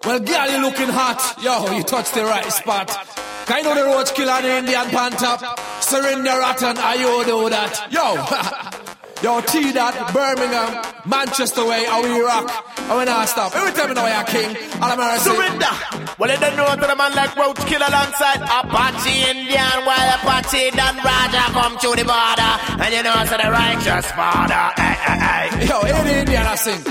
Well, girl, you looking hot. Yo, you touched the right spot. I know the roach killer and the Indian pan top. Surrender rotten, I you do that. Yo, yo, T-Dot, Birmingham, Manchester way, how we rock. And we not stop. Every time you know you're king, all I'm gonna say. Surrender. Well, you don't know to the man like roach killer alongside Apache Indian, while Apache Dan Raja come to the border. And you know, so the righteous father. Hey, hey, hey. Yo, any Indian I sing.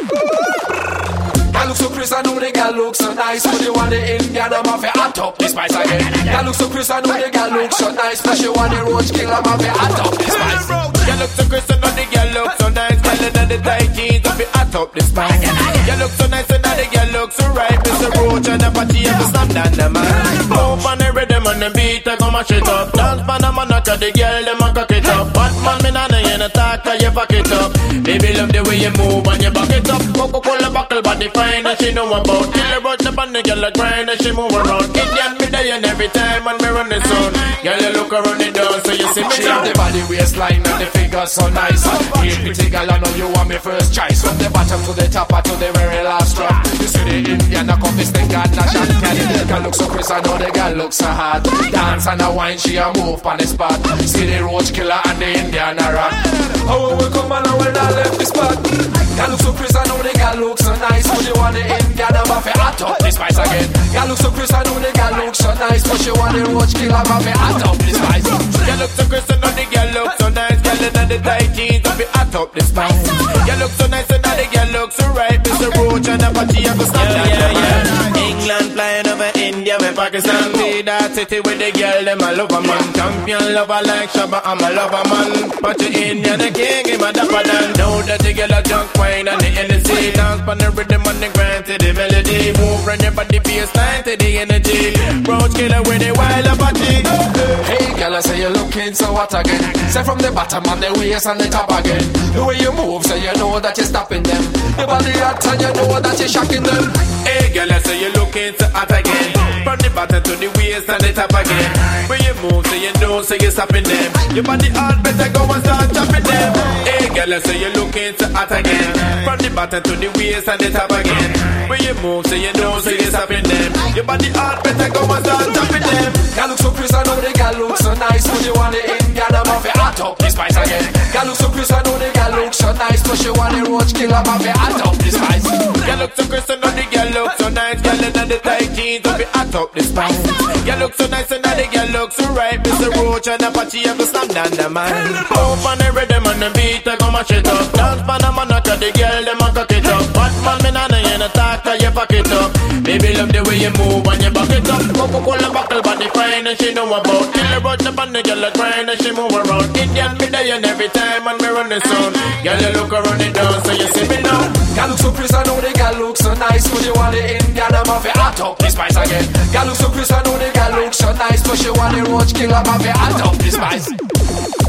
Girl look so crisp, I know the girl look so nice. But you want the Indian, I'm off your hot up, this spice again. Girl look so crisp, I know the girl look so nice. But you want the roach killer, I'm off your hot up, this spice. Girl look so crisp, I know the girl look so nice. Girl in the tight jeans, off your hot up, this spice. Girl look so nice, and now the girl look so right. Mr. Roach and Apache, you have to stop down the man. Move on the rhythm and the beat, I go mash it up. Dance pan a man, I cut the girl, them a cock it up. Batman, me nana, you no talk, you fuck it up. Baby, love the way you move and you back it up. Coca-Cola buckle, body fine, and she know about. Kill her out the band, the girl a grind, and she move around. Indian me day and every time when me run the zone. Girl, you look around the door, so you see me she have the body waistline and the figure so nice. Hey, pretty girl, I know you want me first choice. From the bottom to the top, or to the very last drop. You see the Indian, a compass, the God, not shot. Girl look so crisp, I know the girl look so hot. Dance and a wine, she a move on the spot. See the roach killer and the Indian a rock. Oh, we come on and when I left the spot. Girl look so crisp, I know the girl look so nice. But you want the Indian, I'm off your hot up, this spice again. Girl look so crisp, I know the girl look so nice. But you want the roach killer, I'm off your hot up, this spice. Girl look so crisp, I know the girl look so nice. Girl in the tight jeans, off your hot up, this spice. Girl look so nice, and now the girl look so right. Mr. Roach and Apache, you have to stop that. England flying over India with Pakistan. See that city with the girl, them a lover man. Champion lover like Shabba, I'm a lover man. But the Indian, the king, him a dapper than. Know that the girl a junk wine and the energy. Dance on the rhythm and the grind to the melody. Move run your body baseline to the energy. Roach killer with the wild Apache. Hey girl, I say you're looking so hot again. Say from the bottom and the waist and the top again. The way you move, so you know that you're stopping them. Your body hot and you know that you're shocking them. Hey girl, I say you're looking so hot again. From the bottom to the waist and the top again. When you move, so you know, so you're stopping them. Your body hot, better go and start chopping them. Hey girl, I say you're looking so hot again. From the bottom to the waist and the top again. When you move, so you know, so you're stopping them. Your body hot, better go and start chopping them. Girl look so crisp, I know the girl look so nice. But you want the Indian, I'm off your hot up, this spice again. Girl look so crisp, I know the girl look so nice. But you want the roach killer, I'm off your hot up, this spice. Girl look so crisp, I know the girl look so nice. Girl in the tight jeans, off your hot up, this spice. Girl look so nice, and now the girl look so right. Mr. Roach and Apache, you have to slam down the man. Move on the rhythm and the beat, I go mash it up. Dance pan a man, I cut the girl, them a cock it up. Batman, me nana, you no talk, you fuck it up. Baby, love the way you move and you back it up. Coca-Cola buckle, body fine, and she know about. Kill her out the band, the girl a grind, and she move around. Indian me day and every time when me run the zone. Girl, you look around the down, so you see me now. Girl look so crisp, I know the girl look so nice. But you want the Indian, I'm off your hot up, this spice again. Girl look so crisp, I know the girl look so nice. But you want the roach killer, I'm off your hot up, this spice.